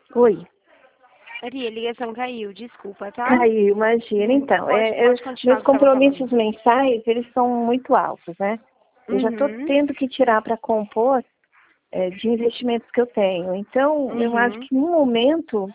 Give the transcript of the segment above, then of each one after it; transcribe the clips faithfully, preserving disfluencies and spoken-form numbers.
Oi, Maria, a ligação caiu, desculpa, tá? caiu, imagina. Hum, Então, pode, é, é, pode continuar meus o que você estava compromissos falando. mensais, eles são muito altos, né? Eu já estou Uhum, tendo que tirar para compor é, de investimentos que eu tenho. Então, eu acho uhum. que no momento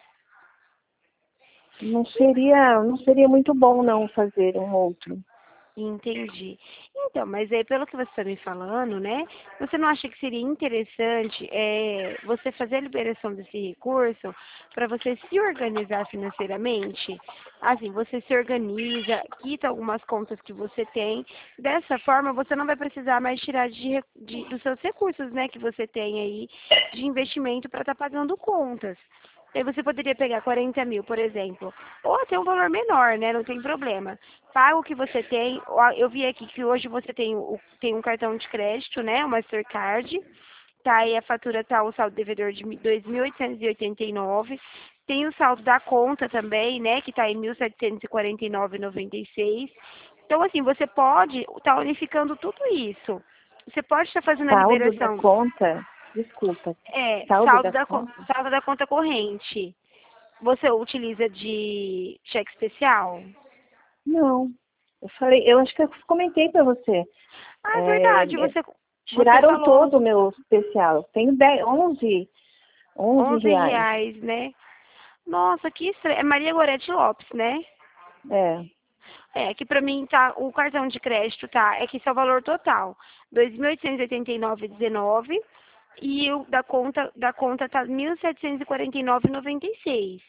não seria, não seria muito bom não fazer um outro. Entendi. Então, mas aí pelo que você está me falando, né? Você não acha que seria interessante é, você fazer a liberação desse recurso para você se organizar financeiramente? Assim, você se organiza, quita algumas contas que você tem. Dessa forma, você não vai precisar mais tirar de, re- de- dos seus recursos, né? Que você tem aí de investimento para estar pagando contas. Aí você poderia pegar quarenta mil, por exemplo, ou até um valor menor, né? Não tem problema. Paga o que você tem. Ó, eu vi aqui que hoje você tem, o- tem um cartão de crédito, né? O Mastercard. Tá aí a fatura, tá o saldo devedor de dois mil oitocentos e oitenta e nove. Tem o saldo da conta também, né? Que tá em mil setecentos e quarenta e nove e noventa e seis. Então, assim, você pode estar unificando tudo isso. Você pode estar fazendo a Saldo da liberação. conta, desculpa, É, saldo saldo da da, co- conta? saldo da conta corrente. Você utiliza de cheque especial? Não. Eu falei, eu acho que eu comentei para você. Ah, é verdade, É, é, você, você tiraram falou todo o meu especial. Eu tenho dez, onze, onze onze reais. reais, né? Nossa, que estranho. É Maria Gorete Lopes, né? É. É, aqui pra mim tá, o cartão de crédito tá, é que esse é o valor total, dois mil oitocentos e oitenta e nove vírgula dezenove e o da conta, da conta tá mil setecentos e quarenta e nove vírgula noventa e seis.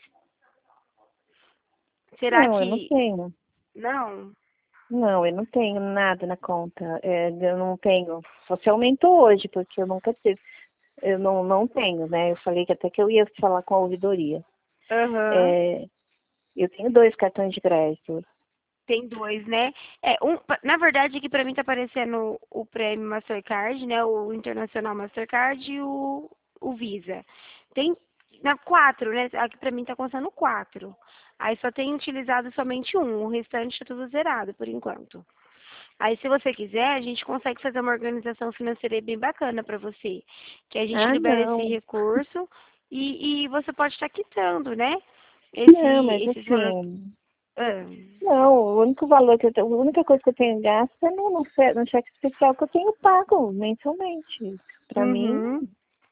Será Não, eu não que, tenho. não? Não, eu não tenho nada na conta. É, eu não tenho. Só se aumentou hoje, porque eu nunca tive. Eu não, não tenho, né? Eu falei que até que eu ia falar com a ouvidoria. Aham. É, eu tenho dois cartões de crédito. Tem dois, né? É, um, na verdade, aqui pra mim tá aparecendo o Prêmio Mastercard, né? O Internacional Mastercard e o, o Visa. Tem na quatro, né? Aqui pra mim tá constando quatro. Aí só tem utilizado somente um, o restante tá tudo zerado por enquanto. Aí, se você quiser, a gente consegue fazer uma organização financeira bem bacana pra você. Que a gente Ah, libera esse não. recurso e, e você pode estar quitando, né? Não, Esse, mas esses valores. assim. Ah, Não, o único valor que eu tenho, a única coisa que eu tenho gasto é no, no, che- no cheque especial que eu tenho pago mensalmente. Para mim, uhum.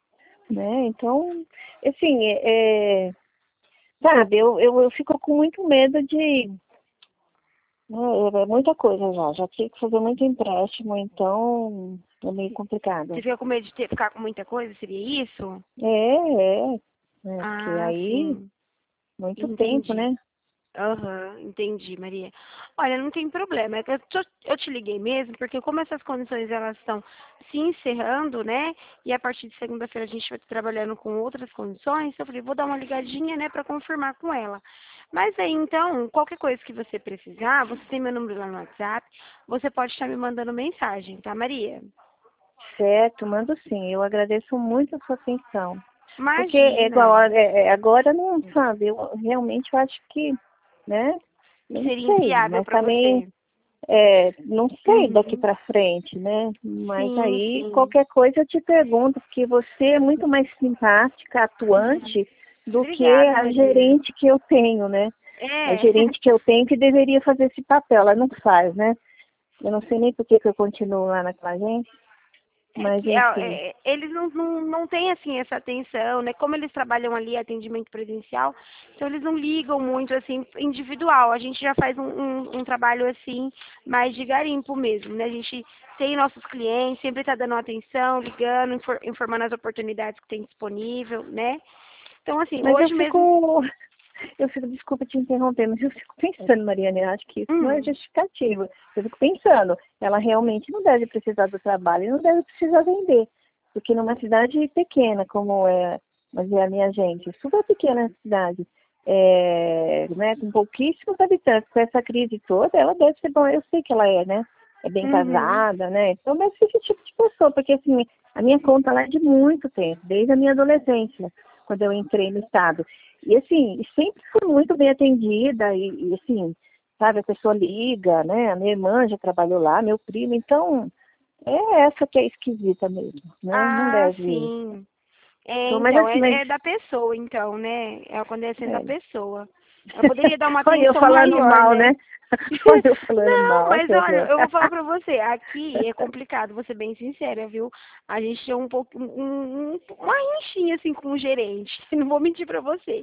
né? Então, assim, é, é, sabe, eu, eu, eu fico com muito medo de. Né, é muita coisa já, já tive que fazer muito empréstimo, então é meio Você complicado. fica com medo de ter, ficar com muita coisa? Seria isso? É, é, né? Porque Ah, aí, sim. muito tempo, Entendi. né? Aham, entendi, Maria. Olha, não tem problema. É que eu, tô- eu te liguei mesmo, porque como essas condições elas estão se encerrando, né? E a partir de segunda-feira a gente vai estar trabalhando com outras condições, eu falei, vou dar uma ligadinha, né, para confirmar com ela. Mas aí, então, qualquer coisa que você precisar, você tem meu número lá no WhatsApp, você pode estar me mandando mensagem, tá, Maria? Certo, mando sim. Eu agradeço muito a sua atenção. Porque é igual, Imagina. a- é, é, agora não sabe, eu realmente eu acho que, né? Não Seria sei, inviável mas para também você. é, não sei daqui Uhum. para frente, né? Mas Sim, aí sim. qualquer coisa eu te pergunto, porque você é muito mais simpática, Uhum. atuante do que Obrigada, a Maria. gerente que eu tenho, né? A É. gerente que eu tenho que deveria fazer esse papel, ela não faz, né? Eu não sei nem por que que eu continuo lá naquela agência, É mas que enfim. é, é, eles não, não, não têm assim essa atenção, né? Como eles trabalham ali atendimento presencial, então eles não ligam muito assim individual. A gente já faz um, um, um trabalho assim mais de garimpo mesmo, né? A gente tem nossos clientes, sempre está dando atenção, ligando, infor- informando as oportunidades que tem disponível, né? Então assim, Mas eu hoje mesmo. fico, eu fico, desculpa te interromper, mas eu fico pensando, Mariana, eu acho que isso não é Hum, justificativo. Eu fico pensando, ela realmente não deve precisar do trabalho e não deve precisar vender. Porque numa cidade pequena, como é, mas é a minha gente, super pequena a cidade, é, né, com pouquíssimos habitantes, com essa crise toda, ela deve ser bom, eu sei que ela é, né? É bem uhum. casada, né? Então deve ser esse tipo de pessoa, porque assim, a minha conta lá é de muito tempo, desde a minha adolescência, quando eu entrei no estado. E assim, sempre fui muito bem atendida e, e, assim, sabe, a pessoa liga, né? A minha irmã já trabalhou lá, meu primo, então é essa que é esquisita mesmo, né? Não Ah, deve. sim. É, Então, mas então, assim, é, mas, é da pessoa, então, né? É acontecendo da é. pessoa. Ela poderia dar uma Olha eu atenção falando maior, mal, né? né? Olha eu falando Não, mal, mas que olha, horror. eu vou falar pra você, aqui é complicado, vou ser bem sincera, viu? A gente tem um pouco, um, um- uma rinchinha assim com o gerente, não vou mentir pra você,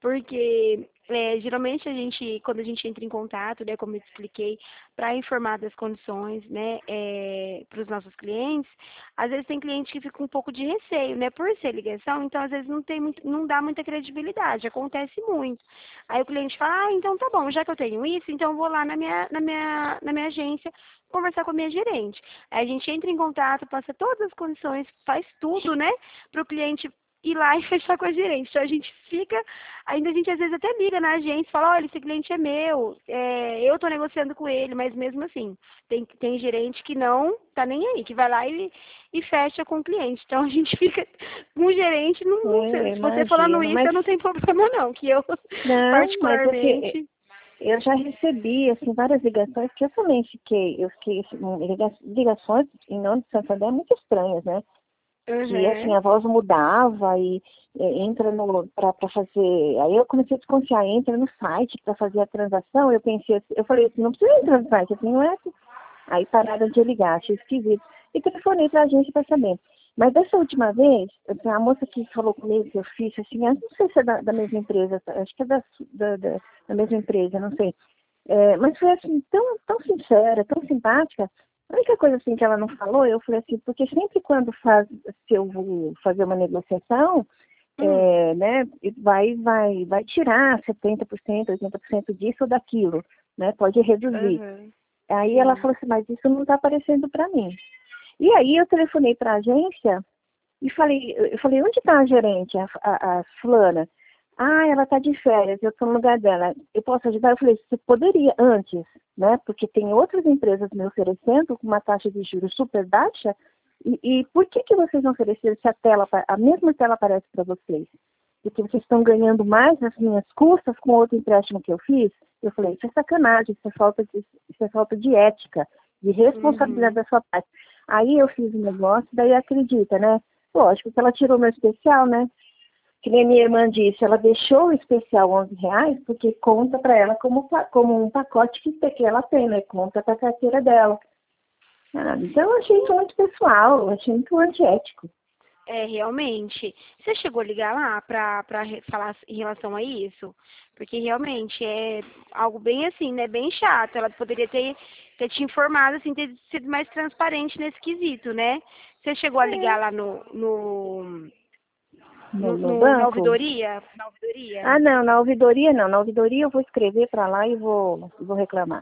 porque é, geralmente a gente, quando a gente entra em contato, né, como eu te expliquei, para informar das condições, né, é, para os nossos clientes, às vezes tem cliente que fica um pouco de receio, né, por ser ligação, então às vezes não tem muito, não dá muita credibilidade, acontece muito. Aí o cliente fala, ah, então tá bom, já que eu tenho isso, então eu vou lá na minha, na minha, na minha agência conversar com a minha gerente. Aí a gente entra em contato, passa todas as condições, faz tudo, né, para o cliente ir lá e fechar com a gerente. Então a gente fica, ainda a gente às vezes até liga na agência, fala, olha, esse cliente é meu, é, eu estou negociando com ele, mas mesmo assim, tem, tem gerente que não tá nem aí, que vai lá e, e fecha com o cliente. Então a gente fica com o gerente, não, não É, sei, se você falando imagino, isso, mas eu não tenho problema não, que eu não, mas assim, particularmente. eu já recebi assim, várias ligações que eu também fiquei, eu fiquei assim, liga- ligações em nome de Santander muito estranhas, né? Que assim, Uhum. a voz mudava e, e entra no para fazer. Aí eu comecei a desconfiar, entra no site para fazer a transação, eu pensei assim, eu falei assim, não precisa entrar no site, assim, não é assim. Aí pararam de ligar, achei esquisito. E telefonei para a agência para saber. Mas dessa última vez, a moça que falou comigo que eu fiz, assim, eu não sei se é da, da mesma empresa, acho que é da, da, da, da mesma empresa, não sei. É, mas foi assim, tão, tão sincera, tão simpática. A única coisa assim que ela não falou, eu falei assim, porque sempre quando faz, se eu vou fazer uma negociação, Hum. é, né, vai, vai, vai tirar setenta por cento, oitenta por cento disso ou daquilo, né, pode reduzir. Uhum. Aí ela Sim. falou assim, mas isso não está aparecendo para mim. E aí eu telefonei para a agência e falei, eu falei, onde está a gerente, a, a, a fulana? Ah, ela está de férias, eu estou no lugar dela. Eu posso ajudar? Eu falei, você poderia antes, né? Porque tem outras empresas me oferecendo com uma taxa de juros super baixa. E, e por que, que vocês não ofereceram se a tela, a mesma tela aparece para vocês? Porque vocês estão ganhando mais nas minhas custas com outro empréstimo que eu fiz? Eu falei, isso é sacanagem, isso é falta de, isso é falta de ética, de responsabilidade Uhum. da sua parte. Aí eu fiz o negócio, daí acredita, né? Lógico que ela tirou meu especial, né? Que nem minha irmã disse, ela deixou o especial onze reais porque conta para ela como, como um pacote que, que ela tem, né? Conta para a carteira dela. Ah, então eu achei isso muito pessoal, eu achei muito antiético. É, realmente. Você chegou a ligar lá para para falar em relação a isso? Porque realmente é algo bem assim, né? Bem chato. Ela poderia ter, ter te informado, assim, ter sido mais transparente nesse quesito, né? Você chegou a ligar É. lá no, no, No, no, no no- na banco? ouvidoria? Na ouvidoria? Ah, não, na ouvidoria não. Na ouvidoria eu vou escrever para lá e vou, vou reclamar.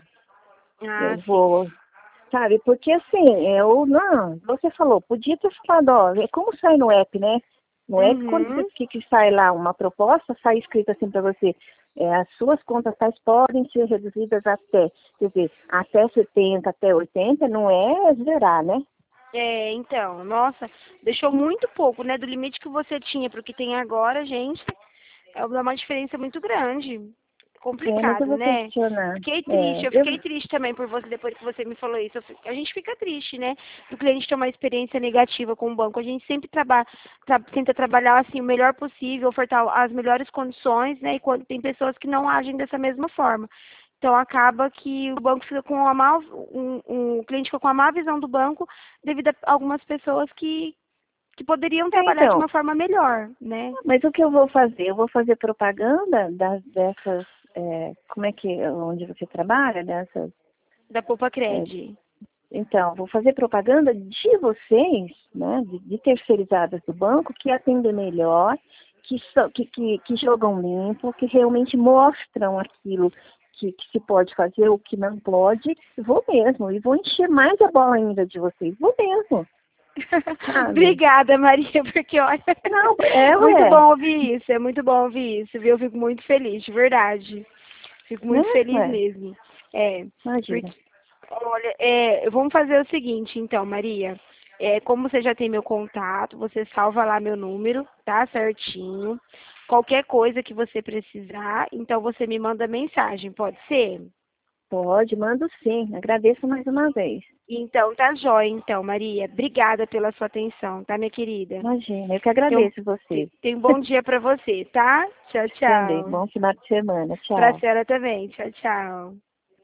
Ah, Eu sim. vou, sabe, porque assim, eu, não, você falou, podia ter falado, ó, é como sai no app, né? No app, quando você Uhum. que, que sai lá uma proposta, sai escrito assim para você, é, as suas contas tais podem ser reduzidas até, quer dizer, até setenta, até oitenta, não é zerar, né? É, então, nossa, deixou muito pouco, né? Do limite que você tinha para o que tem agora, gente, é uma diferença muito grande. É, mas eu Complicado, vou né? questionar. Fiquei triste, É, eu eu, fiquei triste também por você, depois que você me falou isso. Eu fi- A gente fica triste, né? Do cliente ter uma experiência negativa com o banco. A gente sempre traba, tra- tenta trabalhar assim o melhor possível, ofertar as melhores condições, né? E quando tem pessoas que não agem dessa mesma forma. Então acaba que o banco fica com uma má, um, um- o cliente fica com uma má visão do banco devido a algumas pessoas que, que poderiam é, trabalhar de então, uma forma melhor, né? mas o que eu vou fazer? Eu vou fazer propaganda das, dessas, é, como é que, onde você trabalha, dessas, Da Poupa é, Cred. então, vou fazer propaganda de vocês, né, de, de terceirizadas do banco, que atendem melhor, que, são, que, que, que jogam limpo, que realmente mostram aquilo que, que se pode fazer, o que não pode. Vou mesmo, e vou encher mais a bola ainda de vocês. Vou mesmo, sabe? Obrigada, Maria, porque olha, Não, é, muito ué, bom ouvir isso, é muito bom ouvir isso, viu? Eu fico muito feliz, de verdade. Fico né, muito feliz ué, mesmo. É, imagina. porque, olha, é, vamos fazer o seguinte, então, Maria. É, como você já tem meu contato, você salva lá meu número, tá certinho. Qualquer coisa que você precisar, então você me manda mensagem, pode ser? Pode, mando sim. Agradeço mais uma vez. Então, tá jóia, então, Maria. Obrigada pela sua atenção, tá, minha querida? Imagina, eu que Tenha um, agradeço você. tenha um bom dia para você, tá? Tchau, Também, tchau. bom final de semana. Pra Tchau. senhora também. Tchau, tchau.